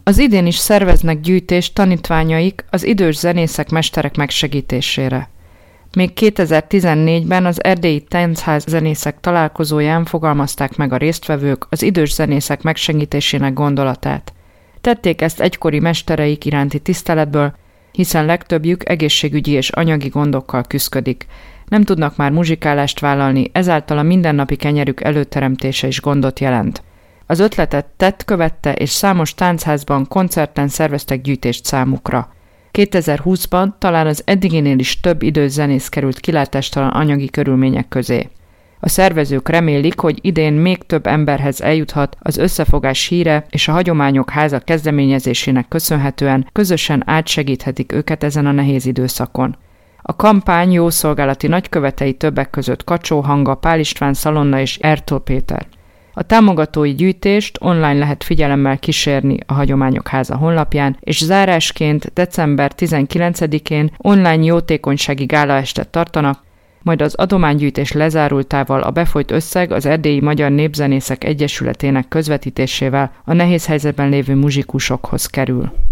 Az idén is szerveznek gyűjtést tanítványaik az idős zenészek, mesterek megsegítésére. Még 2014-ben az Erdélyi Táncház zenészek találkozóján fogalmazták meg a résztvevők az idős zenészek megsegítésének gondolatát. Tették ezt egykori mestereik iránti tiszteletből, hiszen legtöbbjük egészségügyi és anyagi gondokkal küszködik. Nem tudnak már muzsikálást vállalni, ezáltal a mindennapi kenyerük előteremtése is gondot jelent. Az ötletet tett követte, és számos táncházban, koncerten szerveztek gyűjtést számukra. 2020-ban talán az eddiginél is több idős zenész került kilátástalan anyagi körülmények közé. A szervezők remélik, hogy idén még több emberhez eljuthat az összefogás híre, és a Hagyományok Háza kezdeményezésének köszönhetően közösen átsegíthetik őket ezen a nehéz időszakon. A kampány jószolgálati nagykövetei többek között Kacsó Hanga, Pál István Szalonna és Ertl Péter. A támogatói gyűjtést online lehet figyelemmel kísérni a Hagyományok Háza honlapján, és zárásként december 19-én online jótékonysági gálaestet tartanak, majd az adománygyűjtés lezárultával a befolyt összeg az Erdélyi Magyar Népzenészek Egyesületének közvetítésével a nehéz helyzetben lévő muzsikusokhoz kerül.